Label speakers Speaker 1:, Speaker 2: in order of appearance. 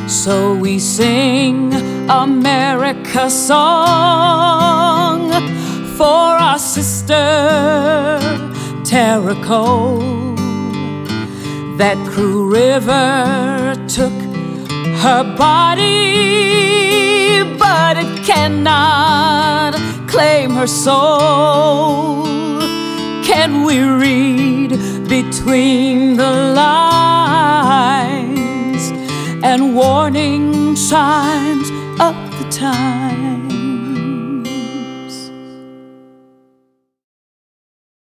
Speaker 1: So we sing America's song for our sister Terrico. That cruel river took her body, but it cannot claim her soul. Can we read between the lines and warning signs of the time?